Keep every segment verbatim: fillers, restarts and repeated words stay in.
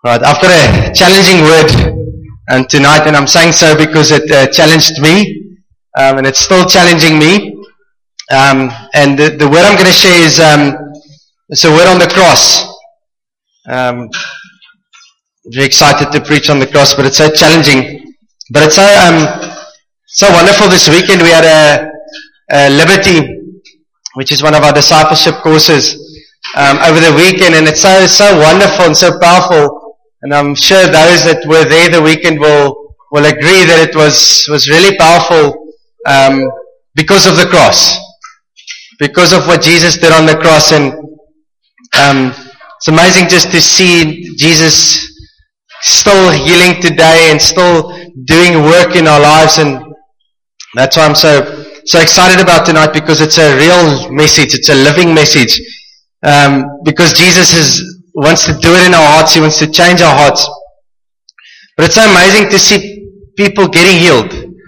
Right, I've got a challenging word um, tonight, and I'm saying so because it uh, challenged me, um, and it's still challenging me. Um, and the, the word I'm going to share is um, it's a word on the cross. Um, very excited to preach on the cross, but it's so challenging. But it's so um, so wonderful. This weekend we had a, a Liberty, which is one of our discipleship courses, um, over the weekend, and it's so so wonderful and so powerful. And I'm sure those that were there the weekend will will agree that it was was really powerful um, because of the cross, because of what Jesus did on the cross. And um, it's amazing just to see Jesus still healing today and still doing work in our lives. And that's why I'm so so excited about tonight, because it's a real message. It's a living message. Um, because Jesus is wants to do it in our hearts. He wants to change our hearts. But it's so amazing to see people getting healed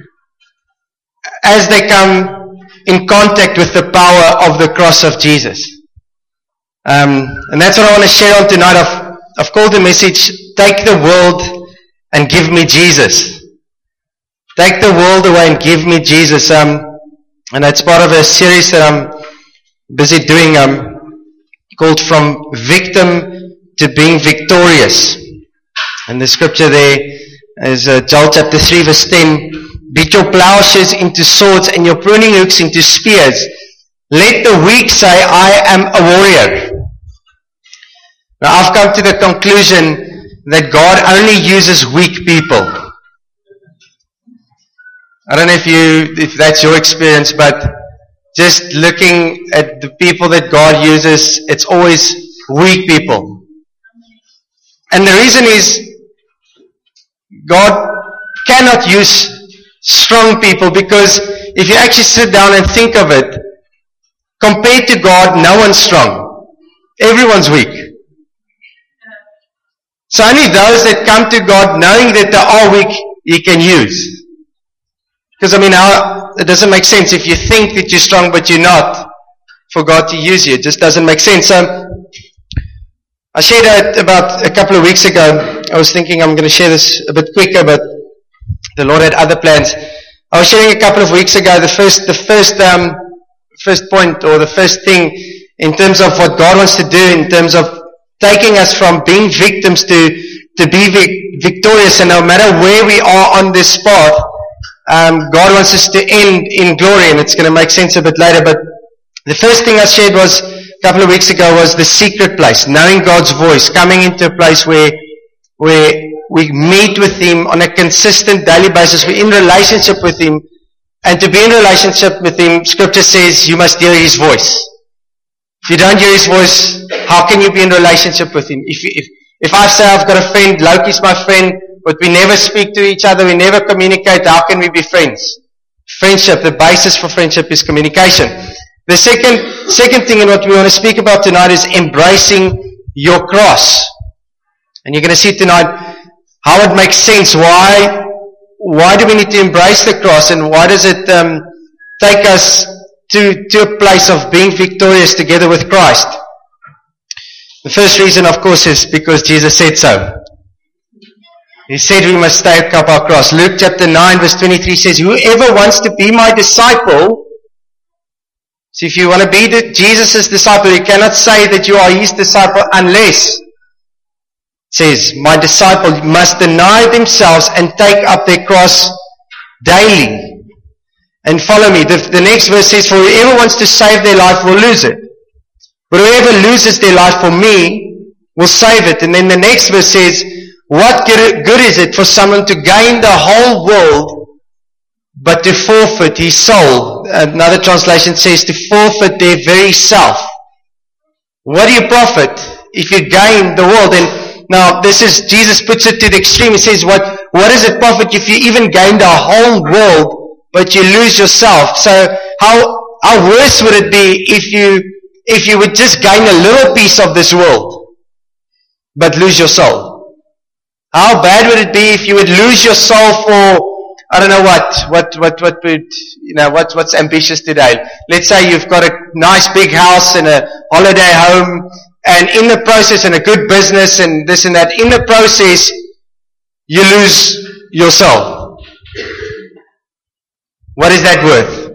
as they come in contact with the power of the cross of Jesus. Um, and that's what I want to share on tonight. I've, I've called the message, Take the World and Give Me Jesus. Take the world away and give me Jesus. Um, and that's part of a series that I'm busy doing, um, called From Victim to Being Victorious. And the scripture there is uh, Joel chapter three verse ten. Beat your plowshares into swords and your pruning hooks into spears. Let the weak say, I am a warrior. Now I've come to the conclusion that God only uses weak people. I don't know if you, if that's your experience, but just looking at the people that God uses, it's always weak people. And the reason is, God cannot use strong people, because if you actually sit down and think of it, compared to God, no one's strong. Everyone's weak. So only those that come to God knowing that they are weak, He can use. Because I mean, how, it doesn't make sense if you think that you're strong but you're not, for God to use you. It just doesn't make sense. So I shared that about a couple of weeks ago. I was thinking I'm going to share this a bit quicker, but the Lord had other plans. I was sharing a couple of weeks ago the first, the first, um, first point, or the first thing in terms of what God wants to do, in terms of taking us from being victims to to be vic- victorious. And no matter where we are on this path, um, God wants us to end in glory, and it's going to make sense a bit later. But the first thing I shared was a couple of weeks ago was the secret place, knowing God's voice, coming into a place where where we meet with Him on a consistent daily basis. We're in relationship with Him, and to be in relationship with Him, Scripture says you must hear His voice. If you don't hear His voice, how can you be in relationship with Him? If you, if if I say I've got a friend, Loki's my friend, but we never speak to each other, we never communicate, how can we be friends? Friendship, the basis for friendship is communication. The second second thing in what we want to speak about tonight is embracing your cross. And you're going to see tonight how it makes sense. Why why do we need to embrace the cross, and why does it um, take us to, to a place of being victorious together with Christ? The first reason, of course, is because Jesus said so. He said we must take up our cross. Luke chapter nine verse twenty-three says, whoever wants to be my disciple, so if you want to be the, Jesus' disciple, you cannot say that you are His disciple unless, it says, my disciple must deny themselves and take up their cross daily and follow me. The, the next verse says, for whoever wants to save their life will lose it. But whoever loses their life for me will save it. And then the next verse says, what good is it for someone to gain the whole world but to forfeit his soul? Another translation says to forfeit their very self. What do you profit if you gain the world? And now this is, Jesus puts it to the extreme. He says, what, what does it profit if you even gain the whole world but you lose yourself? So how, how worse would it be if you, if you would just gain a little piece of this world but lose your soul? How bad would it be if you would lose your soul for, I don't know what, what, what, what would, you know, what, what's ambitious today? Let's say you've got a nice big house and a holiday home and in the process, and a good business, and this and that, in the process, you lose yourself. What is that worth?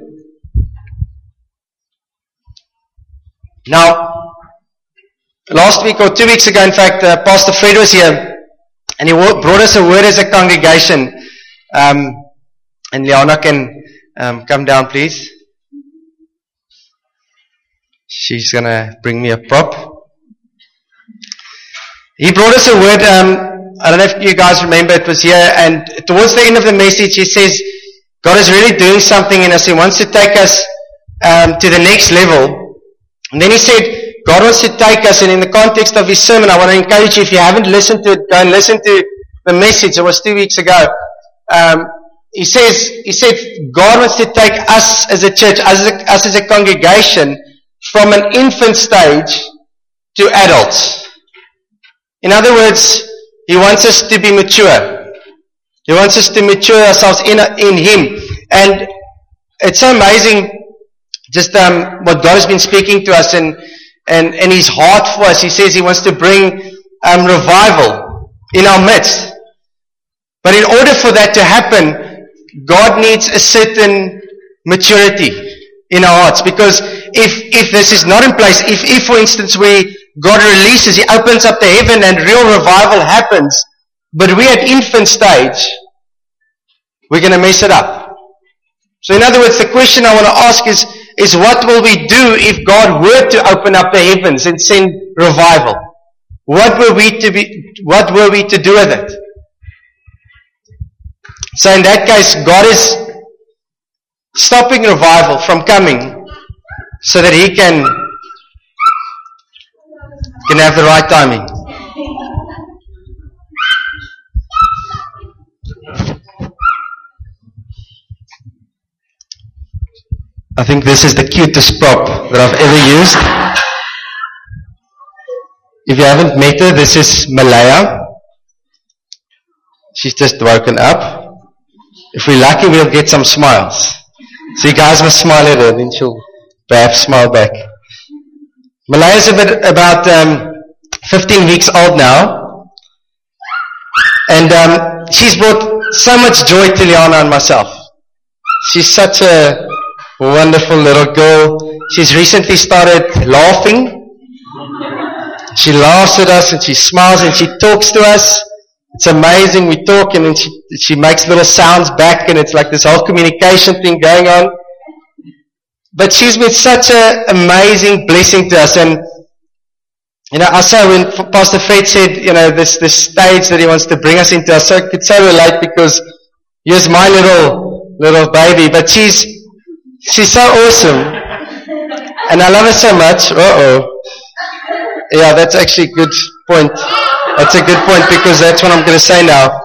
Now, last week or two weeks ago, in fact, uh, Pastor Fred was here, and he brought us a word as a congregation. Um, and Liana can um, come down, please. She's going to bring me a prop. He brought us a word, um, I don't know if you guys remember, it was here, and towards the end of the message, he says, God is really doing something in us. He wants to take us um, to the next level. And then he said, God wants to take us, and in the context of his sermon, I want to encourage you, if you haven't listened to it, go and listen to the message. It was two weeks ago. Um, he says, he said, God wants to take us as a church, us as a, us as a congregation, from an infant stage to adults. In other words, he wants us to be mature. He wants us to mature ourselves in, in him. And it's so amazing just um, what God has been speaking to us and, and, and his heart for us. He says he wants to bring um, revival in our midst. But in order for that to happen, God needs a certain maturity in our hearts. Because if, if this is not in place, if, if for instance we, God releases, he opens up the heaven and real revival happens, but we're at infant stage, we're going to mess it up. So in other words, the question I want to ask is, is what will we do if God were to open up the heavens and send revival? What were we to be, what were we to do with it? So in that case, God is stopping revival from coming so that he can, can have the right timing. I think this is the cutest prop that I've ever used. If you haven't met her, this is Malaya. She's just woken up. If we're lucky, we'll get some smiles. So you guys must smile at her, then she'll perhaps smile back. Malaya's a bit, about um, fifteen weeks old now. And um, she's brought so much joy to Liana and myself. She's such a wonderful little girl. She's recently started laughing. She laughs at us and she smiles and she talks to us. It's amazing. We talk and then she, she makes little sounds back and it's like this whole communication thing going on. But she's been such an amazing blessing to us. And, you know, I saw when Pastor Fred said, you know, this, this stage that he wants to bring us into, I so, could so relate because here's my little, little baby. But she's, she's so awesome. And I love her so much. Uh-oh. Yeah, that's actually a good point. That's a good point because that's what I'm going to say now.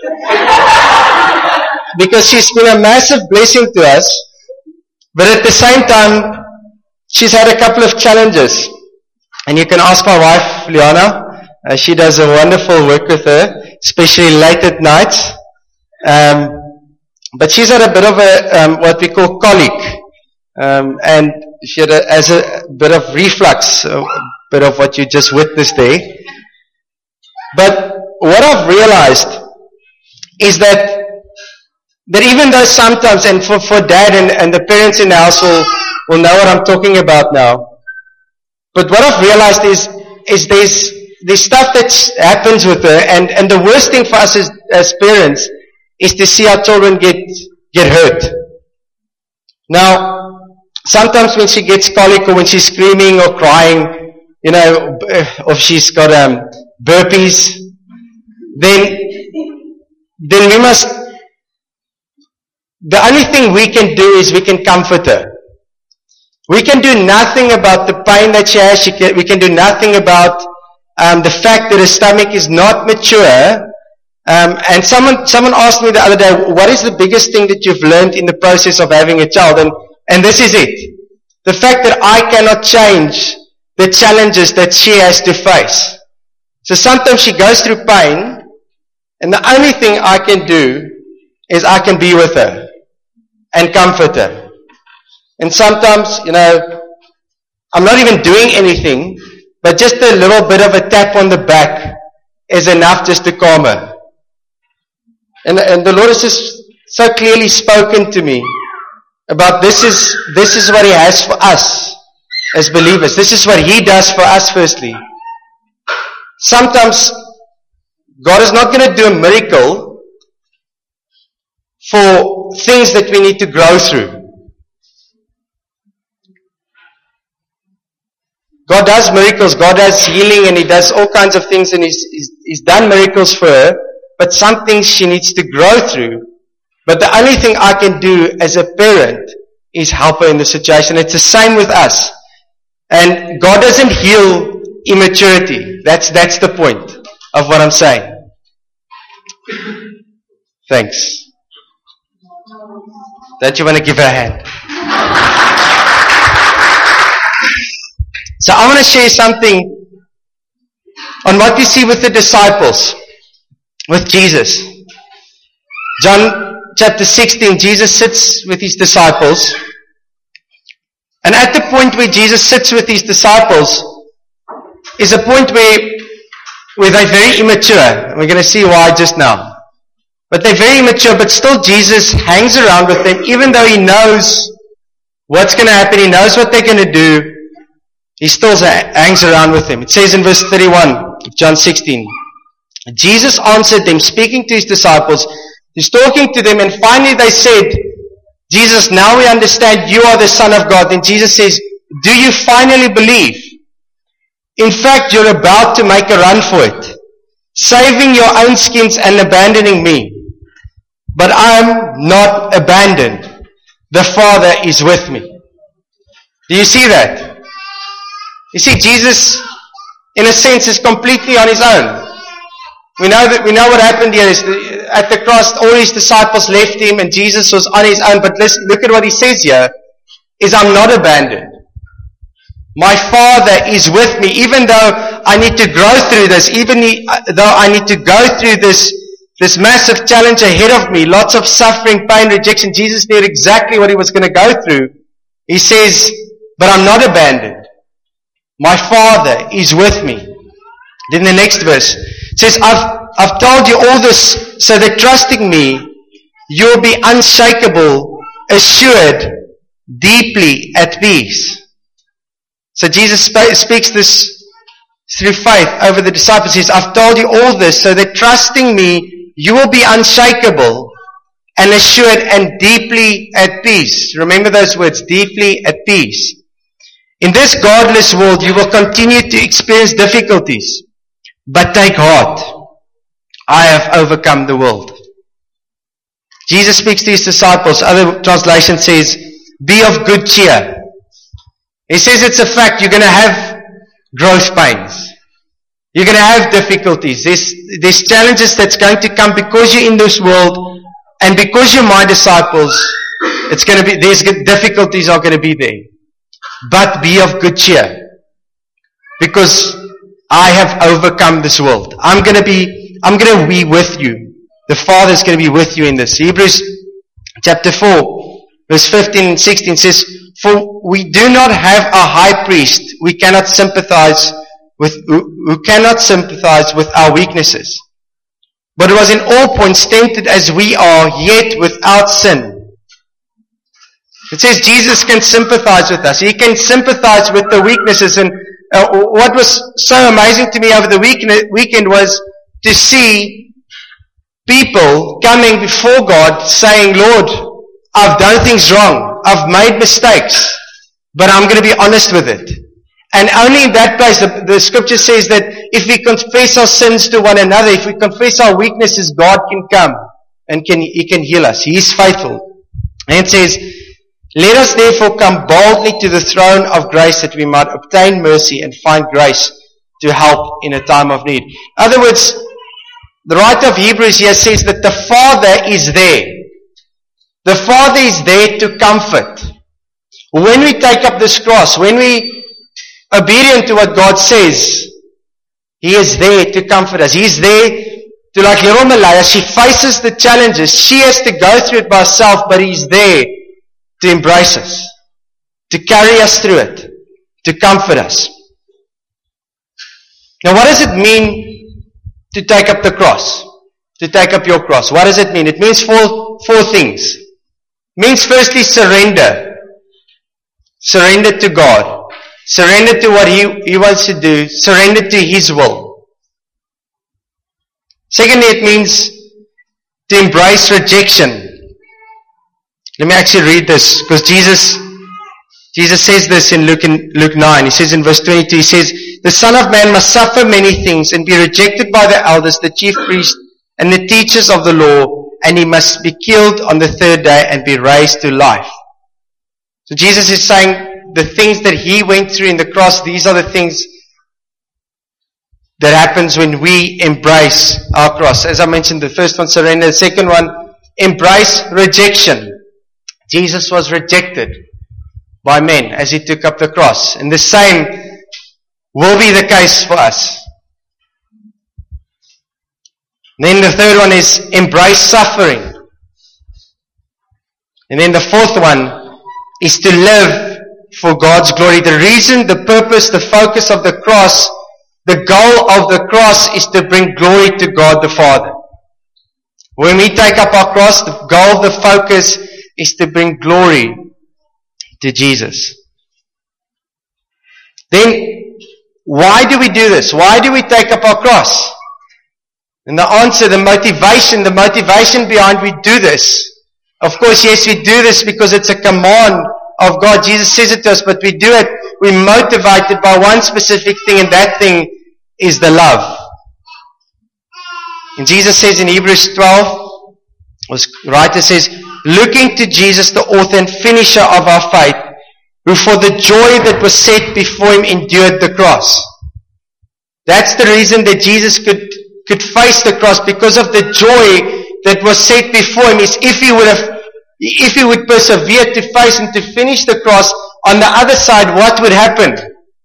Because she's been a massive blessing to us, but at the same time, she's had a couple of challenges. And you can ask my wife, Liana. Uh, she does a wonderful work with her, especially late at night. Um, but she's had a bit of a um, what we call colic, um, and she had a, as a bit of reflux, a bit of what you just witnessed there. But what I've realized is that that even though sometimes, and for, for dad and, and the parents in the house will, will know what I'm talking about now, but what I've realized is is there's there's stuff that happens with her, and, and the worst thing for us as, as parents is to see our children get get hurt. Now, sometimes when she gets colic or when she's screaming or crying, you know, or she's got um, burpees, then then we must, the only thing we can do is we can comfort her. We can do nothing about the pain that she has. She can, we can do nothing about um, the fact that her stomach is not mature. Um, and someone someone asked me the other day, what is the biggest thing that you've learned in the process of having a child? And, and this is it. The fact that I cannot change the challenges that she has to face. So sometimes she goes through pain, and the only thing I can do is I can be with her and comfort her. And sometimes, you know, I'm not even doing anything, But just a little bit of a tap on the back is enough just to calm her. And, and the Lord has just so clearly spoken to me about this is, this is what He has for us as believers. This is what He does for us firstly. Sometimes God is not going to do a miracle for things that we need to grow through. God does miracles, God does healing, and He does all kinds of things, and He's, he's, he's done miracles for her, but some things she needs to grow through. But the only thing I can do as a parent is help her in the situation. It's the same with us. And God doesn't heal immaturity. That's, that's the point of what I'm saying. Thanks. Don't you want to give her a hand? So I want to share something on what we see with the disciples, with Jesus. John chapter sixteen, Jesus sits with His disciples. And at the point where Jesus sits with His disciples is a point where, where they're very immature. And we're going to see why just now. But they're very immature, but still Jesus hangs around with them, even though He knows what's going to happen. He knows what they're going to do. He still hangs around with them. It says in verse thirty-one of John sixteen, Jesus answered them, speaking to His disciples. He's talking to them, and finally they said, Jesus, now we understand you are the Son of God. And Jesus says, do you finally believe? In fact, you're about to make a run for it, saving your own skins and abandoning me. But I'm not abandoned. The Father is with me. Do you see that? You see, Jesus, in a sense, is completely on His own. We know that we know what happened here is at the cross, all His disciples left Him, and Jesus was on His own. But listen, look at what He says here: is I'm not abandoned. My Father is with me, even though I need to grow through this, even though I need to go through this this massive challenge ahead of me, lots of suffering, pain, rejection. Jesus knew exactly what He was going to go through. He says, "But I'm not abandoned. My Father is with me." Then the next verse says, I've, I've told you all this so that trusting me, you'll be unshakable, assured, deeply at peace. So Jesus sp- speaks this through faith over the disciples. He says, I've told you all this so that trusting me, you will be unshakable and assured and deeply at peace. Remember those words, deeply at peace. In this godless world, you will continue to experience difficulties. But take heart, I have overcome the world. Jesus speaks to His disciples. Other translation says, be of good cheer. He says it's a fact. You're going to have growth pains. You're going to have difficulties. There's, there's challenges that's going to come because you're in this world, and because you're my disciples, it's going to be, there's difficulties are going to be there. But be of good cheer, because I have overcome this world. I'm going to be, I'm going to be with you. The Father is going to be with you in this. Hebrews chapter four, verse fifteen and sixteen says, for we do not have a high priest we cannot sympathize with, who, who cannot sympathize with our weaknesses, but was in all points tempted as we are, yet without sin. It says Jesus can sympathize with us. He can sympathize with the weaknesses. And uh, what was so amazing to me over the weekend, weekend was to see people coming before God saying, Lord, I've done things wrong. I've made mistakes. But I'm going to be honest with it. And only in that place, the, the scripture says that if we confess our sins to one another, if we confess our weaknesses, God can come and can, He can heal us. He is faithful. And it says, let us therefore come boldly to the throne of grace that we might obtain mercy and find grace to help in a time of need. In other words, the writer of Hebrews here says that the Father is there. The Father is there to comfort. When we take up this cross, when we are obedient to what God says, He is there to comfort us. He is there to, like little Malaya, she faces the challenges. She has to go through it by herself, but He's there to embrace us, to carry us through it, to comfort us. Now what does it mean to take up the cross? To take up your cross. What does it mean? It means four, four things. It means firstly surrender. Surrender to God. Surrender to what He, He wants to do. Surrender to His will. Secondly, it means to embrace rejection. Let me actually read this, because Jesus Jesus says this in Luke, in Luke nine. He says in verse twenty-two, He says, "The Son of Man must suffer many things and be rejected by the elders, the chief priests, and the teachers of the law, and He must be killed on the third day and be raised to life." So Jesus is saying the things that He went through in the cross, these are the things that happens when we embrace our cross. As I mentioned, the first one, surrender. The second one, embrace rejection. Jesus was rejected by men as He took up the cross. And the same will be the case for us. Then the third one is embrace suffering. And then the fourth one is to live for God's glory. The reason, the purpose, the focus of the cross, the goal of the cross is to bring glory to God the Father. When we take up our cross, the goal, the focus is to bring glory to Jesus. Then, why do we do this? Why do we take up our cross? And the answer, the motivation, the motivation behind we do this. Of course, yes, we do this because it's a command of God. Jesus says it to us, but we do it, we're motivated by one specific thing, and that thing is the love. And Jesus says in Hebrews twelve, the writer says, "Looking to Jesus, the author and finisher of our faith, who for the joy that was set before Him endured the cross." That's the reason that Jesus could, could face the cross, because of the joy that was set before Him. Is if He would have, if He would persevere to face and to finish the cross, on the other side, what would happen?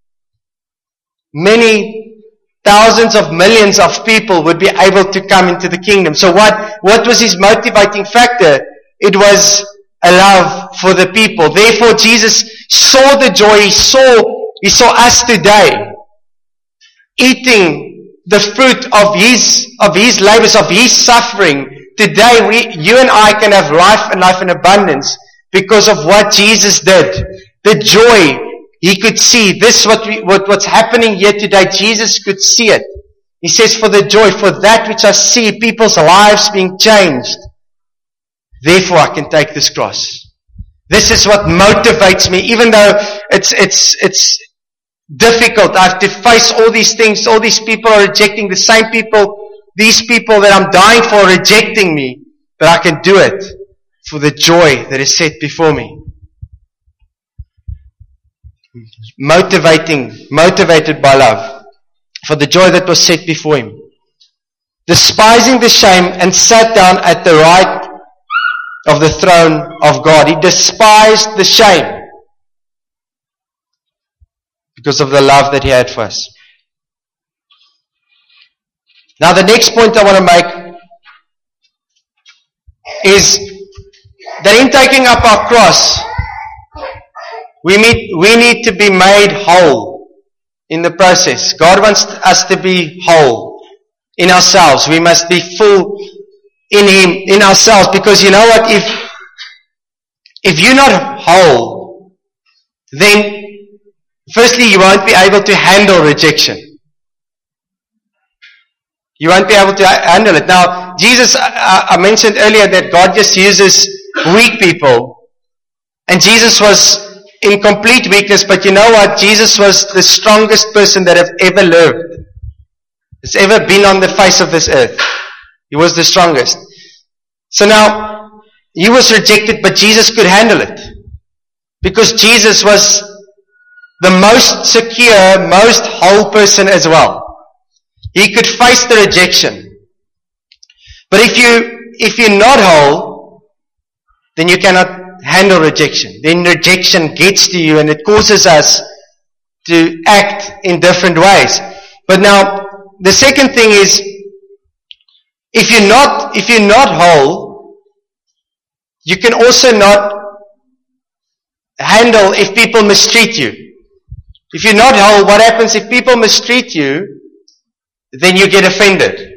Many thousands of millions of people would be able to come into the kingdom. So what, what was His motivating factor? It was a love for the people. Therefore, Jesus saw the joy. He saw, He saw us today eating the fruit of His, of His labors, of His suffering. Today, we, you and I can have life and life in abundance because of what Jesus did. The joy He could see. This what we, what, what's happening here today. Jesus could see it. He says, "For the joy, for that which I see, people's lives being changed. Therefore, I can take this cross." This is what motivates me, even though it's it's it's difficult. I have to face all these things. All these people are rejecting the same people. These people that I'm dying for are rejecting me, but I can do it for the joy that is set before me. Motivating, motivated by love, for the joy that was set before Him. Despising the shame, and sat down at the right of the throne of God. He despised the shame because of the love that He had for us. Now the next point I want to make is that in taking up our cross, we need, we need to be made whole in the process. God wants us to be whole in ourselves. We must be full in Him, in ourselves. Because you know what? If, if you're not whole, then firstly you won't be able to handle rejection. You won't be able to handle it. Now, Jesus, I, I mentioned earlier that God just uses weak people. And Jesus was in complete weakness, but you know what? Jesus was the strongest person that have ever lived. Has ever been on the face of this earth. He was the strongest. So now, He was rejected, but Jesus could handle it. Because Jesus was the most secure, most whole person as well. He could face the rejection. But if you, if you're not whole, then you cannot handle rejection. Then rejection gets to you and it causes us to act in different ways. But now, the second thing is, if you're not, if you're not whole, you can also not handle if people mistreat you. If you're not whole, what happens if people mistreat you? then you get offended.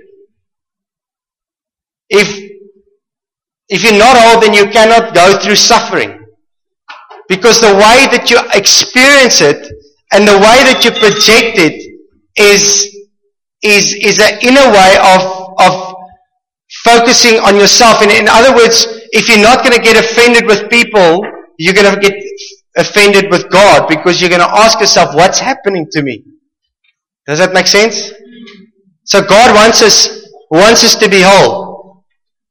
If, if you're not whole, then you cannot go through suffering. Because the way that you experience it and the way that you project it is, is, is an inner way of, of focusing on yourself. And in other words, if you're not going to get offended with people, you're going to get offended with God, because you're going to ask yourself, what's happening to me? Does that make sense? So God wants us, wants us to be whole.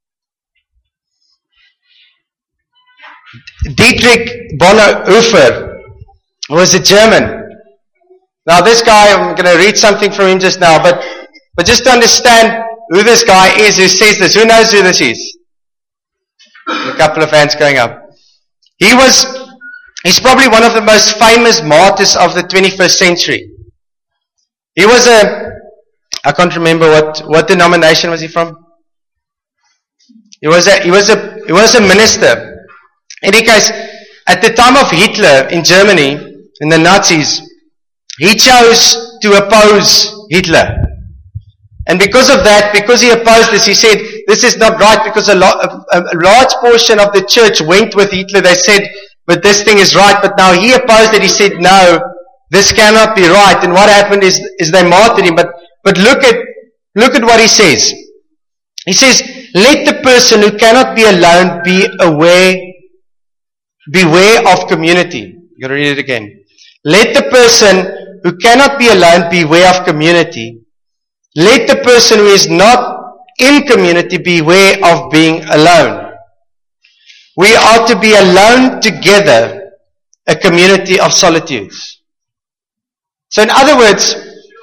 Dietrich Bonhoeffer was a German. Now this guy, I'm going to read something from him just now, but, but just to understand who this guy is who says this. Who knows who this is? A couple of hands going up. He was, he's probably one of the most famous martyrs of the twenty-first century. He was a, I can't remember what, what denomination was he from? He was a, he was a, he was a minister. In any case, at the time of Hitler in Germany, in the Nazis, he chose to oppose Hitler. And because of that, because he opposed this, he said, this is not right, because a, lo- a, a large portion of the church went with Hitler. They said, but this thing is right. But now he opposed it. He said, no, this cannot be right. And what happened is, is they martyred him. But, but look at, look at what he says. He says, let the person who cannot be alone be aware, beware of community. You gotta read it again. Let the person who cannot be alone beware of community. Let the person who is not in community beware of being alone. We are to be alone together, a community of solitudes. So in other words,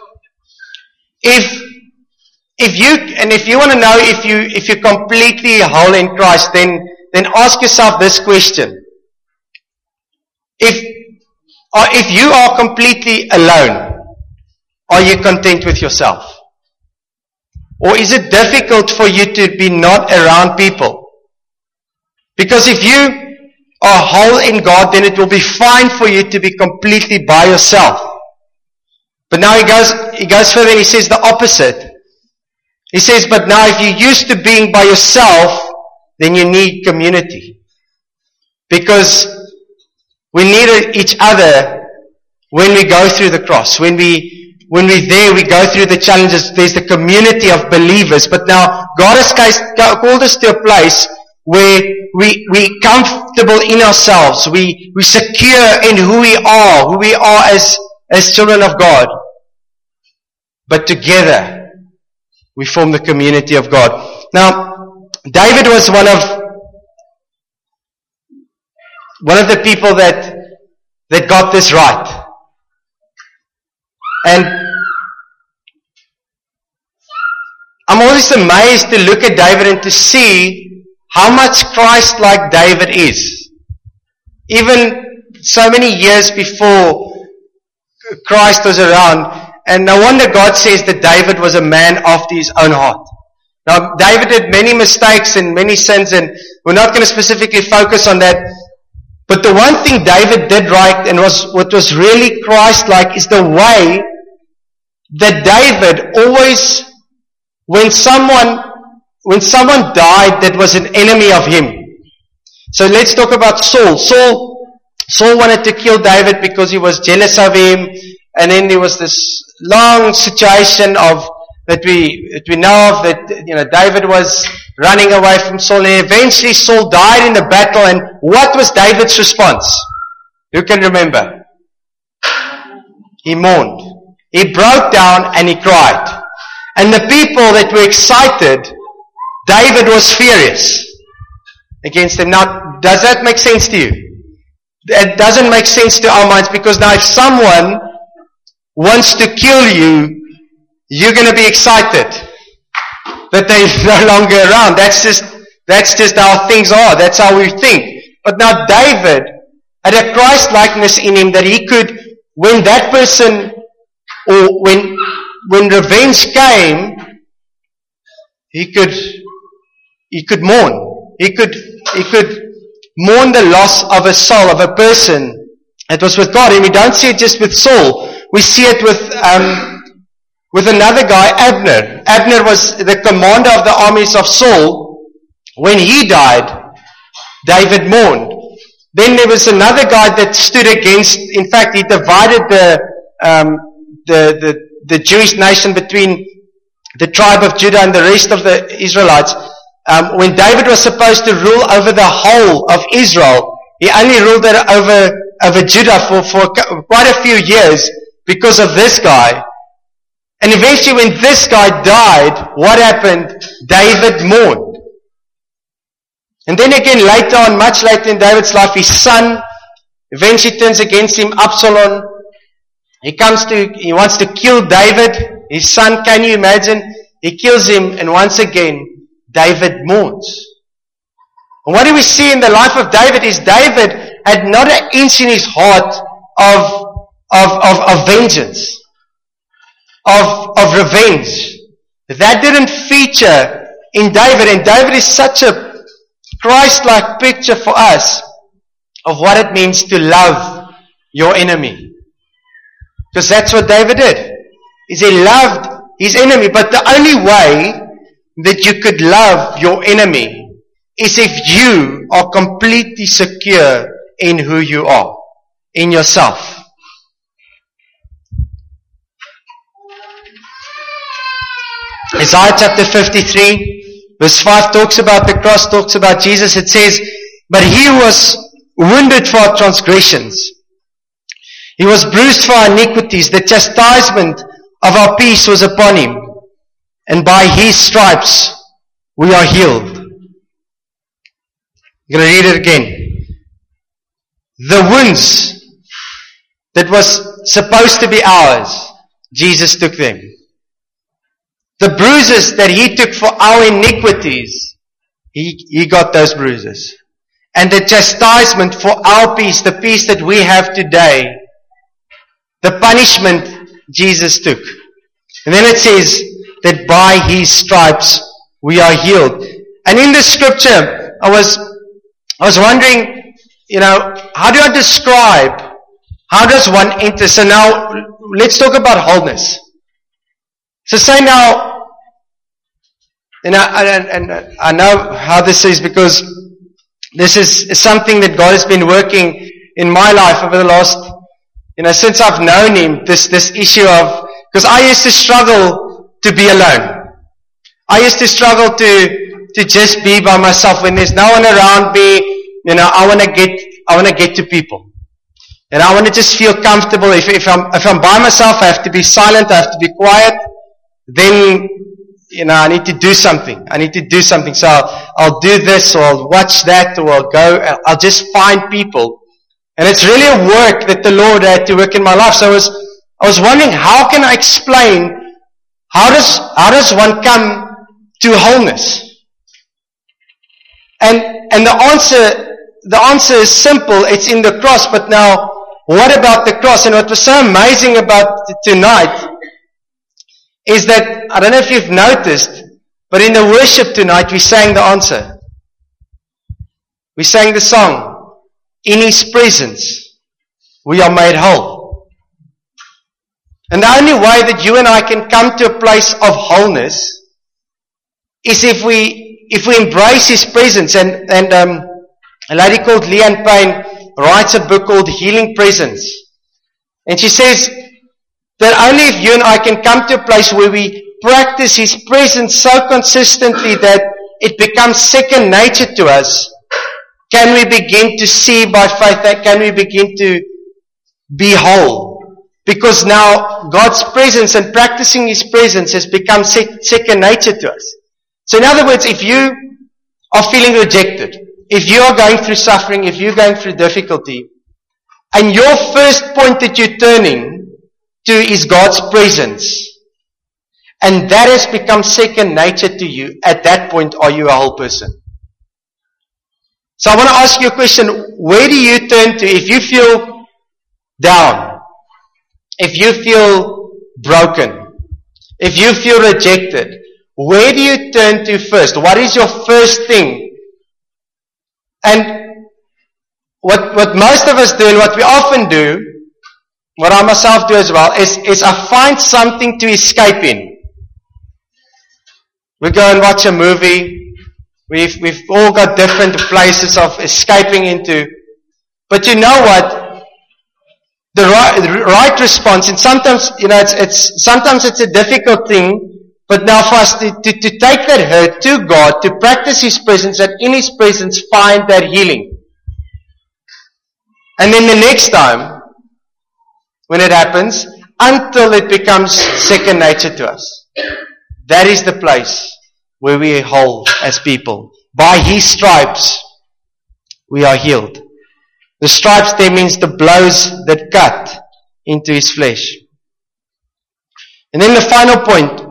if if you and if you want to know if you if you're completely whole in Christ, then then ask yourself this question. If or if you are completely alone, are you content with yourself? Or is it difficult for you to be not around people? Because if you are whole in God, then it will be fine for you to be completely by yourself. But now he goes, he goes further and he says the opposite. He says, but now if you're used to being by yourself, then you need community. Because we need each other when we go through the cross. When we When we're there, we go through the challenges. There's the community of believers. But now, God has called us to a place where we, we're comfortable in ourselves. We, we're secure in who we are, who we are as, as children of God. But together, we form the community of God. Now, David was one of, one of the people that, that got this right. And I'm always amazed to look at David and to see how much Christ-like David is. Even so many years before Christ was around. And no wonder God says that David was a man after his own heart. Now, David did many mistakes and many sins, and we're not going to specifically focus on that. But the one thing David did right, and was what was really Christ-like, is the way that David always, when someone, when someone died that was an enemy of him. So let's talk about Saul. Saul, Saul wanted to kill David because he was jealous of him, and then there was this long situation of that we that we know of, that you know David was running away from Saul, and eventually Saul died in the battle. And what was David's response? Who can remember? He mourned. He broke down and he cried. And the people that were excited, David was furious against them. Now, does that make sense to you? It doesn't make sense to our minds, because now if someone wants to kill you, you're going to be excited that they're no longer around. That's just, that's just how things are. That's how we think. But now David had a Christ-likeness in him that he could, when that person, or when, when revenge came, he could, he could mourn. He could, he could mourn the loss of a soul, of a person that was with God. And we don't see it just with Saul. We see it with, um, with another guy, Abner. Abner was the commander of the armies of Saul. When he died, David mourned. Then there was another guy that stood against, in fact, he divided the, um, the, the, the Jewish nation between the tribe of Judah and the rest of the Israelites. Um, when David was supposed to rule over the whole of Israel, he only ruled it over, over Judah for, for quite a few years because of this guy. And eventually when this guy died, what happened? David mourned. And then again later on, much later in David's life, his son eventually turns against him, Absalom. He comes to, he wants to kill David, his son. Can you imagine? He kills him, and once again, David mourns. And what do we see in the life of David is David had not an inch in his heart of, of, of, of vengeance, of, of revenge. That didn't feature in David, and David is such a Christ-like picture for us of what it means to love your enemy. Because that's what David did. Is he loved his enemy. But the only way that you could love your enemy is if you are completely secure in who you are, in yourself. Isaiah chapter fifty-three, verse five talks about the cross, talks about Jesus. It says, but he was wounded for our transgressions. He was bruised for our iniquities. The chastisement of our peace was upon him. And by his stripes we are healed. I'm going to read it again. The wounds that was supposed to be ours, Jesus took them. The bruises that he took for our iniquities, he, he got those bruises. And the chastisement for our peace, the peace that we have today, the punishment Jesus took. And then it says that by his stripes we are healed. And in the scripture, I was, I was wondering, you know, how do I describe, how does one enter? So now, let's talk about wholeness. So say now, and I, and, and I know how this is because this is something that God has been working in my life over the last, you know, since I've known him, this, this issue of, because I used to struggle to be alone. I used to struggle to, to just be by myself when there's no one around me. You know, I want to get, I want to get to people. And I want to just feel comfortable. If, if I'm, if I'm by myself, I have to be silent, I have to be quiet. Then, you know, I need to do something. I need to do something. So I'll, I'll do this, or I'll watch that, or I'll go, I'll just find people. And it's really a work that the Lord had to work in my life. So I was, I was wondering, how can I explain, how does, how does one come to wholeness? And, and the answer, the answer is simple. It's in the cross. But now, what about the cross? And what was so amazing about tonight is that, I don't know if you've noticed, but in the worship tonight, we sang the answer. We sang the song, in his presence, we are made whole. And the only way that you and I can come to a place of wholeness is if we, if we embrace his presence. And, and um, a lady called Leanne Payne writes a book called Healing Presence. And she says that only if you and I can come to a place where we practice his presence so consistently that it becomes second nature to us, can we begin to see by faith, that can we begin to be whole? Because now God's presence and practicing his presence has become sec- second nature to us. So in other words, if you are feeling rejected, if you are going through suffering, if you're going through difficulty, and your first point that you're turning to is God's presence, and that has become second nature to you, at that point are you a whole person? So I want to ask you a question. Where do you turn to if you feel down? If you feel broken? If you feel rejected? Where do you turn to first? What is your first thing? And what, what most of us do and what we often do what I myself do as well, is, is I find something to escape in. We go and watch a movie. We've, we've all got different places of escaping into. But you know what? The right, the right response, and sometimes, you know, it's, it's, sometimes it's a difficult thing, but now for us to, to, to take that hurt to God, to practice His presence, and in His presence find that healing. And then the next time, when it happens, until it becomes second nature to us. That is the place where we are whole as people. By His stripes, we are healed. The stripes there means the blows that cut into His flesh. And then the final point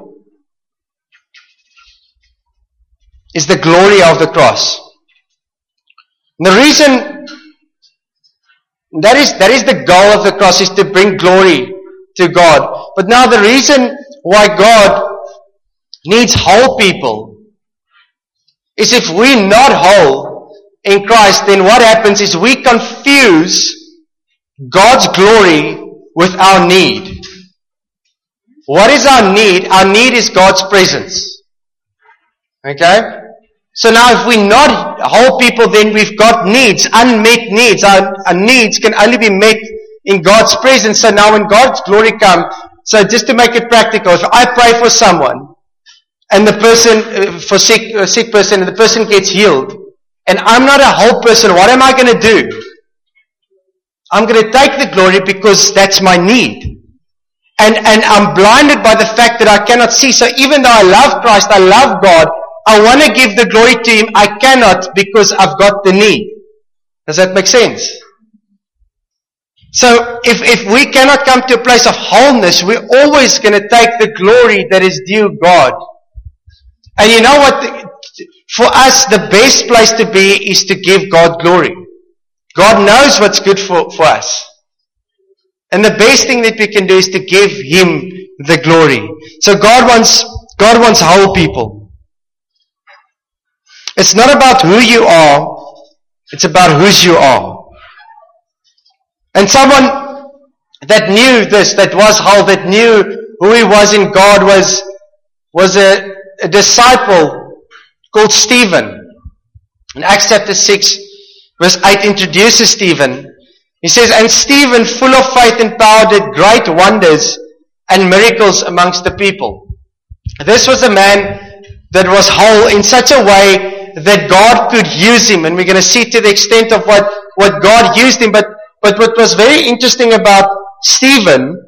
is the glory of the cross. And the reason that is, that is the goal of the cross, is to bring glory to God. But now the reason why God needs whole people is if we're not whole in Christ, then what happens is we confuse God's glory with our need. What is our need? Our need is God's presence. Okay? So now if we're not whole people, then we've got needs, unmet needs. Our, our needs can only be met in God's presence. So now when God's glory comes, so just to make it practical, if I pray for someone, and the person, uh, for sick, a sick person, and the person gets healed, and I'm not a whole person, what am I going to do? I'm going to take the glory because that's my need. And, and I'm blinded by the fact that I cannot see. So even though I love Christ, I love God, I want to give the glory to Him, I cannot because I've got the need. Does that make sense? So if, if we cannot come to a place of wholeness, we're always going to take the glory that is due God. And you know what? For us, the best place to be is to give God glory. God knows what's good for, for us. And the best thing that we can do is to give Him the glory. So God wants, God wants whole people. It's not about who you are, it's about whose you are. And someone that knew this, that was whole, that knew who he was in God, was, was a, a disciple called Stephen. In Acts chapter six, verse eight introduces Stephen. He says, "And Stephen, full of faith and power, did great wonders and miracles amongst the people." This was a man that was whole in such a way that God could use him. And we're going to see to the extent of what, what God used him. But, but what was very interesting about Stephen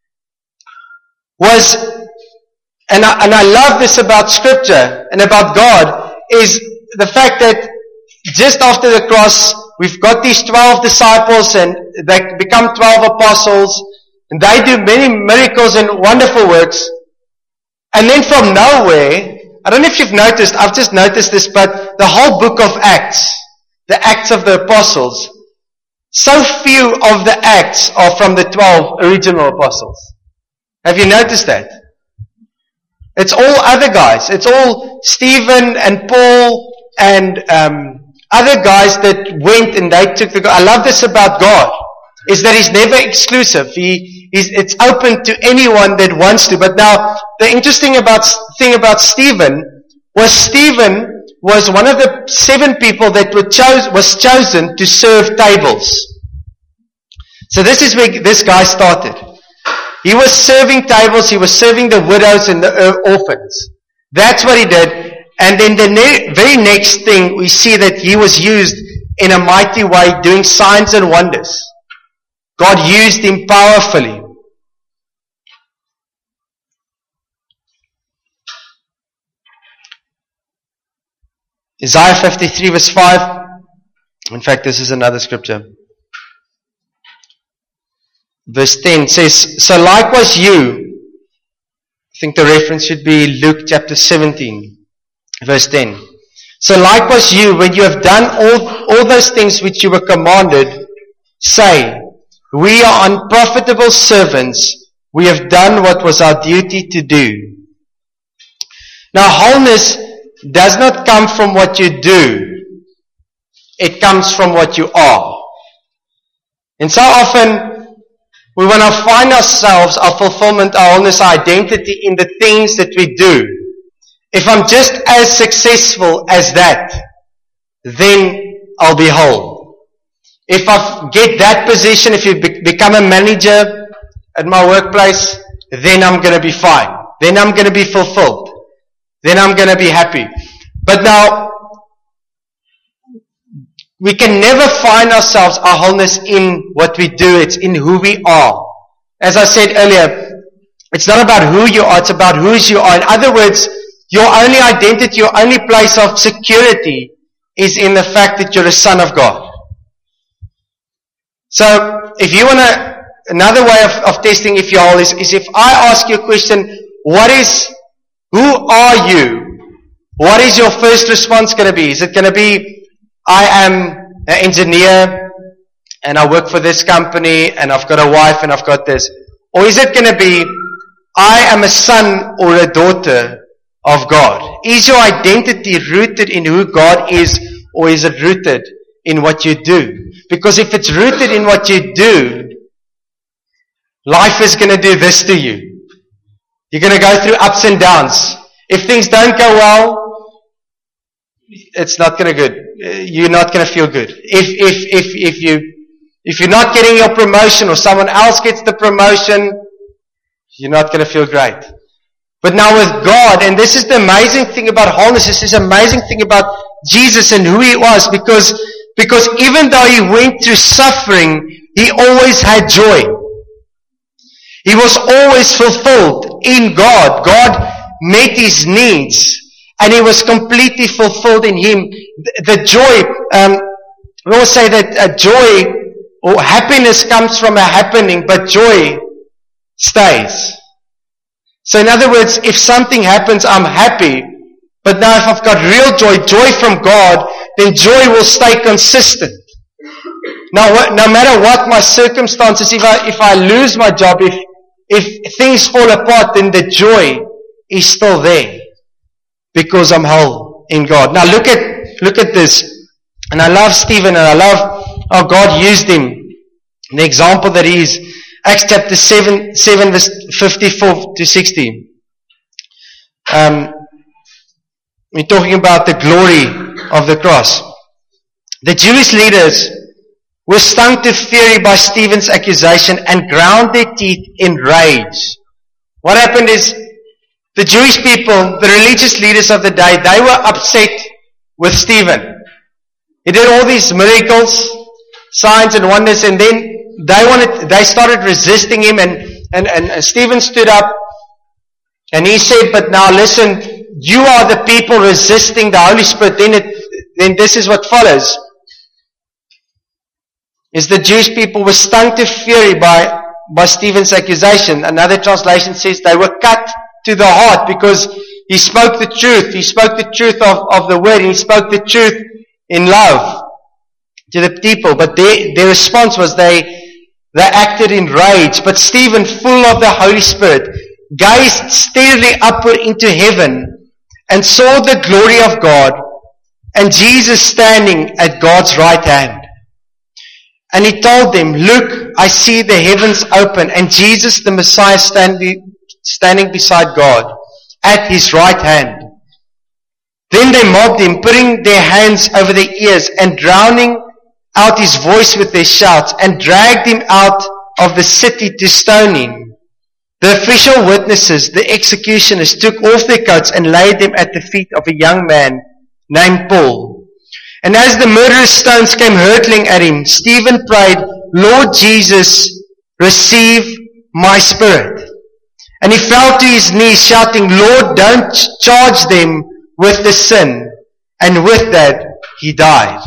was, and I, and I love this about Scripture and about God, is the fact that just after the cross, we've got these twelve disciples and they become twelve apostles. And they do many miracles and wonderful works. And then from nowhere, I don't know if you've noticed, I've just noticed this, but the whole book of Acts, the Acts of the Apostles, so few of the Acts are from the twelve original apostles. Have you noticed that? It's all other guys. It's all Stephen and Paul and um, other guys that went and they took the... I love this about God, is that He's never exclusive. He, he's, it's open to anyone that wants to. But now, the interesting about, thing about Stephen was Stephen was one of the seven people that were chose, was chosen to serve tables. So this is where this guy started. He was serving tables, he was serving the widows and the orphans. That's what he did. And then the ne- very next thing, we see that he was used in a mighty way, doing signs and wonders. God used him powerfully. Isaiah fifty-three verse five. In fact, this is another scripture. Verse ten says, "So likewise you," I think the reference should be Luke chapter seventeen, verse ten. "So likewise you, when you have done all, all those things which you were commanded, say, we are unprofitable servants. We have done what was our duty to do." Now wholeness does not come from what you do. It comes from what you are. And so often We want to find ourselves, our fulfillment, our wholeness, our identity in the things that we do. If I'm just as successful as that, then I'll be whole. If I get that position, if you be- become a manager at my workplace, then I'm going to be fine. Then I'm going to be fulfilled. Then I'm going to be happy. But now, we can never find ourselves, our wholeness, in what we do. It's in who we are. As I said earlier, it's not about who you are, it's about whose you are. In other words, your only identity, your only place of security is in the fact that you're a son of God. So, if you want to, another way of, of testing if you're whole is, is if I ask you a question, what is, who are you? What is your first response going to be? Is it going to be, I am an engineer and I work for this company and I've got a wife and I've got this? Or is it going to be, I am a son or a daughter of God? Is your identity rooted in who God is, or is it rooted in what you do? Because if it's rooted in what you do, life is going to do this to you. You're going to go through ups and downs. If things don't go well, it's not going to good. You're not going to feel good. If if if if you if you're not getting your promotion or someone else gets the promotion, you're not going to feel great. But now with God, and this is the amazing thing about wholeness, this is the amazing thing about Jesus and who He was, because because even though He went through suffering, He always had joy. He was always fulfilled in God. God met His needs. And He was completely fulfilled in Him. The, the joy, um, we always say that uh, joy or happiness comes from a happening, but joy stays. So in other words, if something happens, I'm happy. But now if I've got real joy, joy from God, then joy will stay consistent. Now, no matter what my circumstances, if I, if I lose my job, if, if things fall apart, then the joy is still there. Because I'm whole in God. Now look at, look at this. And I love Stephen and I love how God used him. The example that he is, Acts chapter seven, seven verse fifty-four to sixty. Um, we're talking about the glory of the cross. The Jewish leaders were stung to fury by Stephen's accusation and ground their teeth in rage. What happened is, the Jewish people, the religious leaders of the day, they were upset with Stephen. He did all these miracles, signs and wonders, and then they wanted, they started resisting him, and, and, and Stephen stood up and he said, but now listen, you are the people resisting the Holy Spirit. Then, it, then this is what follows. Is the Jewish people were stung to fury by, by Stephen's accusation. Another translation says they were cut to the heart because he spoke the truth. He spoke the truth of, of the word. He spoke the truth in love to the people. But their, their response was they, they acted in rage. But Stephen, full of the Holy Spirit, gazed steadily upward into heaven and saw the glory of God and Jesus standing at God's right hand. And he told them, look, I see the heavens open and Jesus the Messiah standing standing beside God at His right hand. Then they mobbed Him, putting their hands over their ears and drowning out His voice with their shouts, and dragged Him out of the city to stone Him. The official witnesses, the executioners, took off their coats and laid them at the feet of a young man named Paul. And as the murderous stones came hurtling at him, Stephen prayed, Lord Jesus, receive my spirit. And he fell to his knees shouting, Lord, don't charge them with the sin. And with that, he died.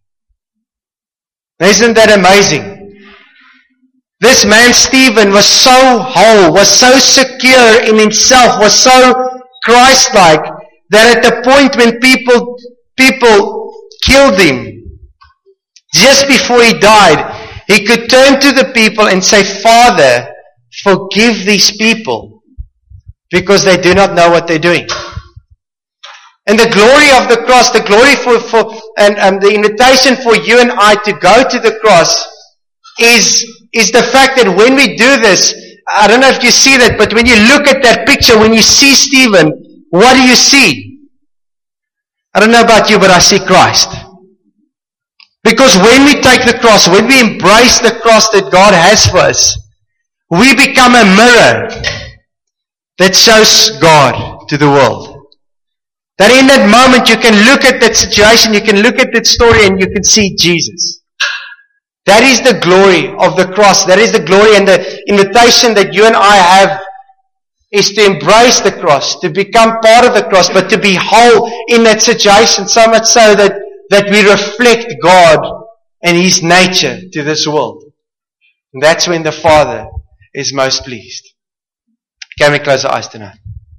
Now, isn't that amazing? This man, Stephen, was so whole, was so secure in himself, was so Christ-like, that at the point when people, people killed him, just before he died, he could turn to the people and say, Father, forgive these people because they do not know what they're doing. And the glory of the cross, the glory for, for and, and the invitation for you and I to go to the cross is, is the fact that when we do this, I don't know if you see that, but when you look at that picture, when you see Stephen, what do you see? I don't know about you, but I see Christ. Because when we take the cross, when we embrace the cross that God has for us, we become a mirror that shows God to the world. That in that moment you can look at that situation, you can look at that story and you can see Jesus. That is the glory of the cross. That is the glory and the invitation that you and I have, is to embrace the cross, to become part of the cross, but to be whole in that situation, so much so that, that we reflect God and His nature to this world. And that's when the Father is most pleased. Can we close our eyes tonight?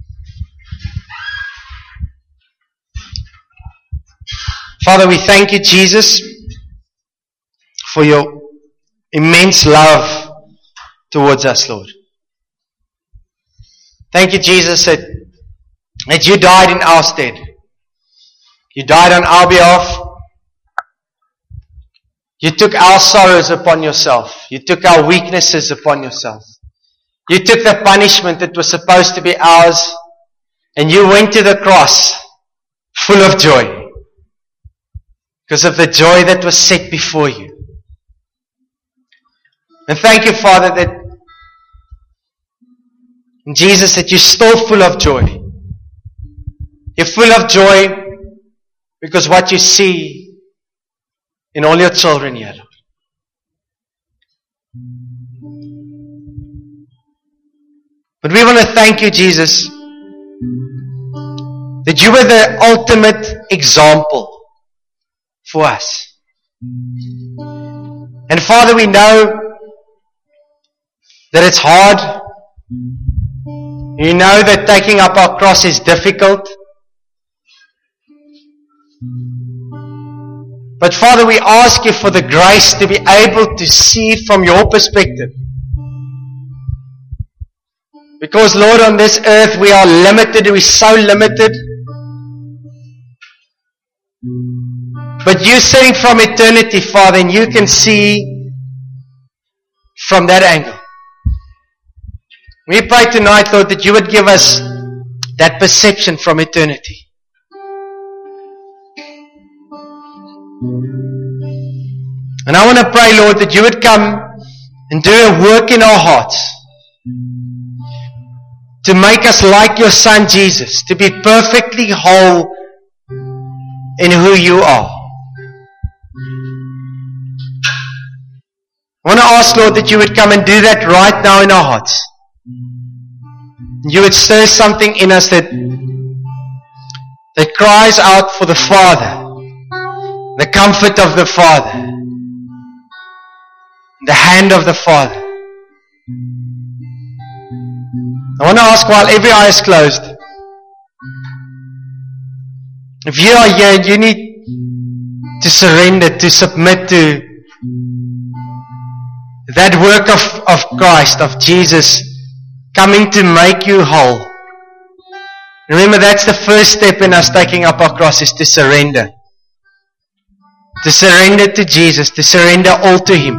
Father, we thank you, Jesus, for your immense love towards us, Lord. Thank you, Jesus, that, that you died in our stead. You died on our behalf. You took our sorrows upon yourself. You took our weaknesses upon yourself. You took the punishment that was supposed to be ours, and you went to the cross full of joy because of the joy that was set before you. And thank you, Father, that Jesus, that you're still full of joy. You're full of joy because what you see in all your children here, Lord. But we want to thank you, Jesus, that you were the ultimate example for us. And Father, we know that it's hard. You know that taking up our cross is difficult. But Father, we ask you for the grace to be able to see from your perspective. Because Lord, on this earth we are limited, we're so limited. But you're sitting from eternity, Father, and you can see from that angle. We pray tonight, Lord, that you would give us that perception from eternity. And I want to pray, Lord, that you would come and do a work in our hearts to make us like your Son Jesus, to be perfectly whole in who you are. I want to ask, Lord, that you would come and do that right now in our hearts. You would stir something in us that, that cries out for the Father, the comfort of the Father, the hand of the Father. I want to ask, while every eye is closed, if you are here and you need to surrender, to submit to that work of, of Christ, of Jesus, coming to make you whole. Remember, that's the first step in us taking up our cross, is to surrender. To surrender to Jesus, to surrender all to Him.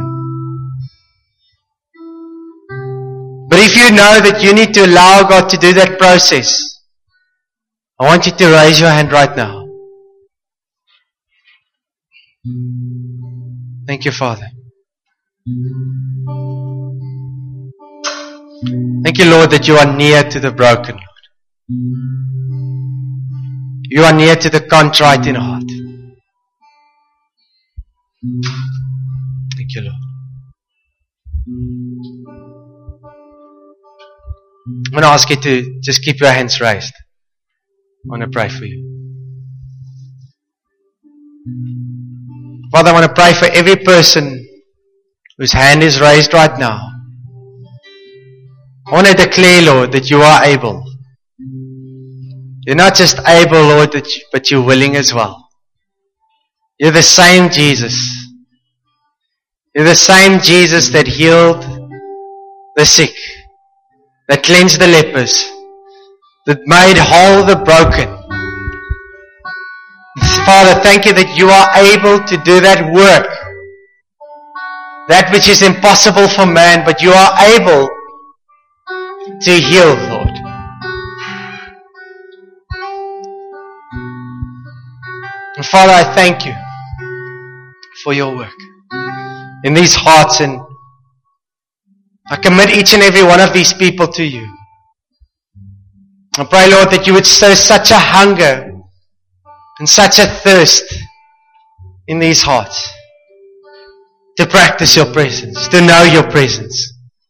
But if you know that you need to allow God to do that process, I want you to raise your hand right now. Thank you, Father. Thank you, Lord, that you are near to the broken, Lord. You are near to the contrite in heart. Thank you, Lord. I'm going to ask you to just keep your hands raised. I want to pray for you. Father, I want to pray for every person whose hand is raised right now. I want to declare, Lord, that you are able. You're not just able, Lord, but you're willing as well. You're the same Jesus. You're the same Jesus that healed the sick, that cleansed the lepers, that made whole the broken. Father, thank you that you are able to do that work that which is impossible for man, but you are able to heal, Lord. And Father, I thank you for your work in these hearts, and I commit each and every one of these people to you. I pray, Lord, that you would stir such a hunger and such a thirst in these hearts to practice your presence, to know your presence.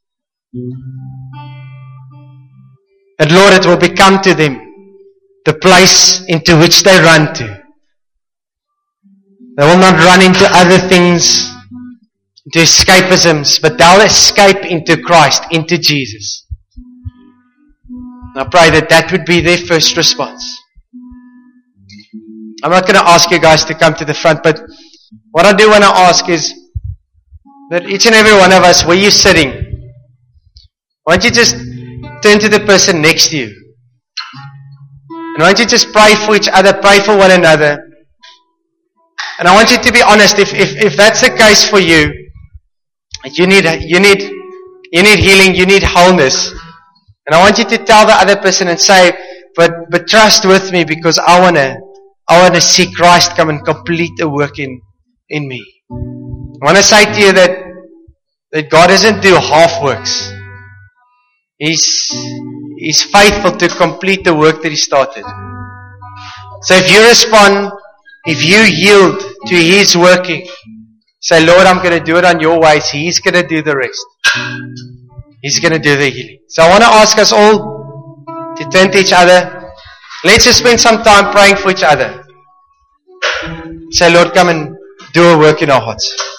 And Lord, it will become to them the place into which they run to. They will not run into other things, into escapisms, but they'll escape into Christ, into Jesus. And I pray that that would be their first response. I'm not going to ask you guys to come to the front, but what I do want to ask is that each and every one of us, where you're sitting, why don't you just turn to the person next to you? And why don't you just pray for each other, pray for one another. And I want you to be honest, if, if, if that's the case for you, you need, you need, you need healing, you need wholeness. And I want you to tell the other person and say, but, but trust with me, because I want to, I want to see Christ come and complete the work in, in me. I want to say to you that, that God doesn't do half works. He's, He's faithful to complete the work that He started. So if you respond, if you yield to His working, say, Lord, I'm going to do it on your ways. He's going to do the rest. He's going to do the healing. So I want to ask us all to turn to each other. Let's just spend some time praying for each other. Say, Lord, come and do a work in our hearts.